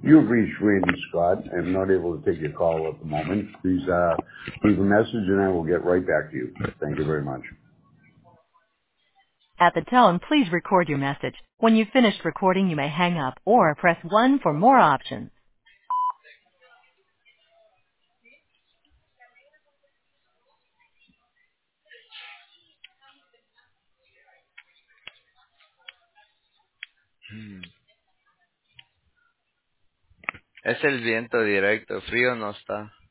You've reached Randy Scott. I'm not able to take your call at the moment. Please leave a message and I will get right back to you. Thank you very much. At the tone, please record your message. When you've finished recording, you may hang up or press 1 for more options. Es el viento directo, frío no está.